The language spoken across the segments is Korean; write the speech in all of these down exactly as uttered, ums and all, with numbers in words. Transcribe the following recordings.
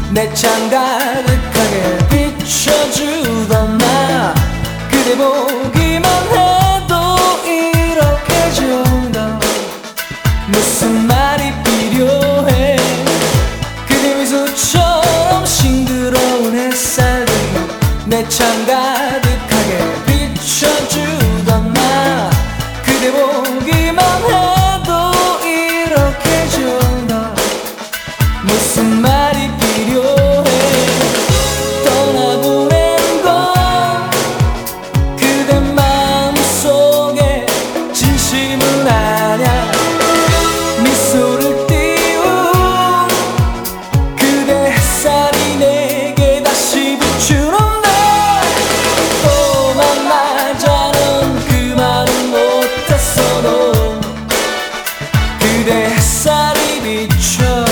내 창 가득하게 비춰주던 나 그대 보기만 해도 이렇게 좋다. 무슨 말이 필요해. 그대 미소처럼 싱그러운 햇살들 내 창 가득하게 비춰주던 나 그대 보기만 해도 이렇게 좋다. 무슨 말이 필요해. 떠나보낸 건 그대 마음속에 진심은 아냐. 미소를 띄운 그대 햇살이 내게 다시 비추는 날 또 만나자는 그 말은 못했어도 그대 햇살이 비춰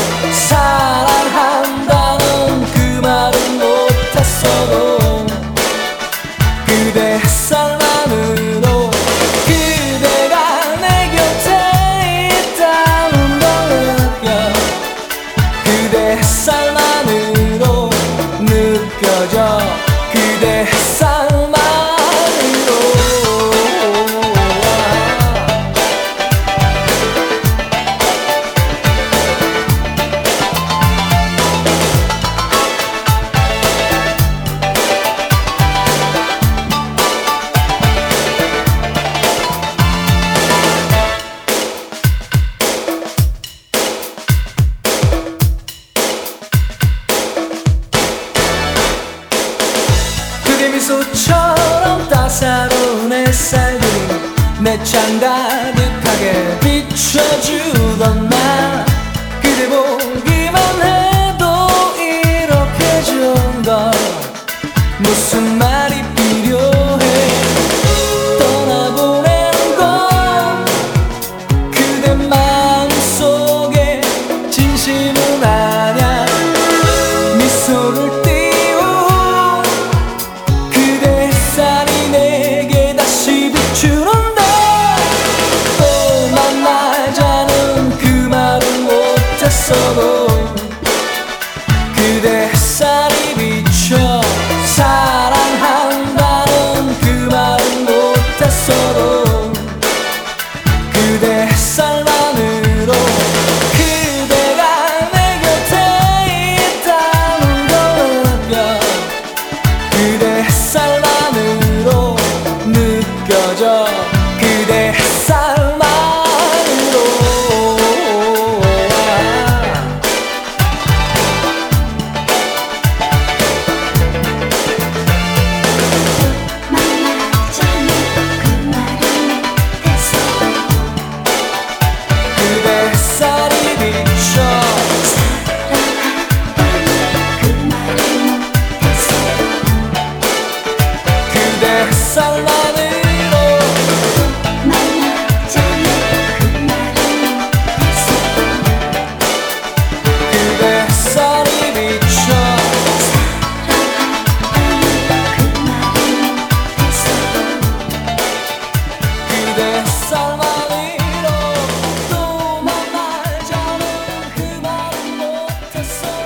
사랑한다는 그 말은 못했어도 그대 햇살만으로 그대가 내 곁에 있다는 걸 느껴. 그대 햇살만으로 느껴져. 그대 햇살만으로. 그대 미소처럼 따사로운 햇살들이 내 창 가득하게 비춰주던 나 그대 보기만 해도 이렇게 좋은 걸. 무슨 말이 필요해. 떠나보낸 건 그대 마음속에 진심은 아냐. 미소를 띄운 그대 햇살이 내게 다시 비추는 날 또 만나자는 그 말은 못했어도 그대 햇살이 비춰 사랑한다는 그 말은 못했어도 그대 햇살만으로 그대가 내 곁에 있다는 걸 느껴. 그대 햇살만으로 느껴져. 그대 햇살만으로. 그대 햇살이 비춰 그대 햇살만으로. 그대 햇살이 비춰 그대 햇살만으로. 또 만나자는 그 말은 못했어.